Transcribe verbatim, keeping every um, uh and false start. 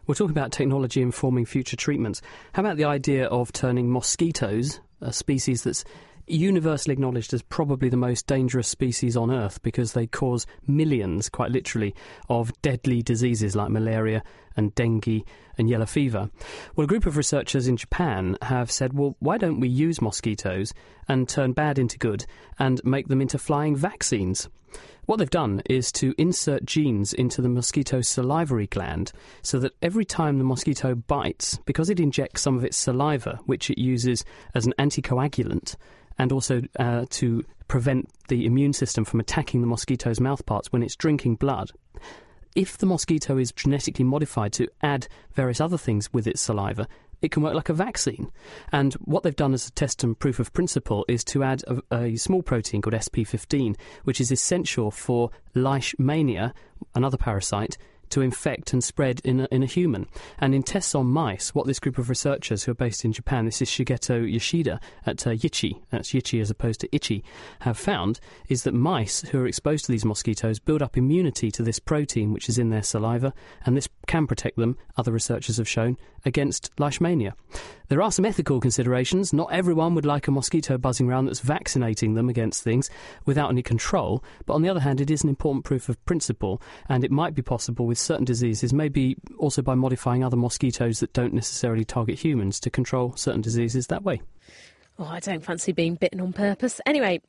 We're talking about technology informing future treatments. How about the idea of turning mosquitoes, a species that's universally acknowledged as probably the most dangerous species on Earth because they cause millions, quite literally, of deadly diseases like malaria and dengue and yellow fever. Well, a group of researchers in Japan have said, well, why don't we use mosquitoes and turn bad into good and make them into flying vaccines? What they've done is to insert genes into the mosquito's salivary gland so that every time the mosquito bites, because it injects some of its saliva, which it uses as an anticoagulant, and also uh, to prevent the immune system from attacking the mosquito's mouthparts when it's drinking blood. If the mosquito is genetically modified to add various other things with its saliva, it can work like a vaccine. And what they've done as a test and proof of principle is to add a, a small protein called S P fifteen, which is essential for Leishmania, another parasite, to infect and spread in a, in a human. And in tests on mice, what this group of researchers who are based in Japan, this is Shigeto Yoshida at uh, Yichi, that's Yichi as opposed to Ichi, have found is that mice who are exposed to these mosquitoes build up immunity to this protein which is in their saliva, and this can protect them, other researchers have shown, against Leishmania. There are some ethical considerations. Not everyone would like a mosquito buzzing around that's vaccinating them against things without any control, but on the other hand, it is an important proof of principle, and it might be possible with certain diseases, maybe also by modifying other mosquitoes that don't necessarily target humans, to control certain diseases that way. Oh, I don't fancy being bitten on purpose. Anyway,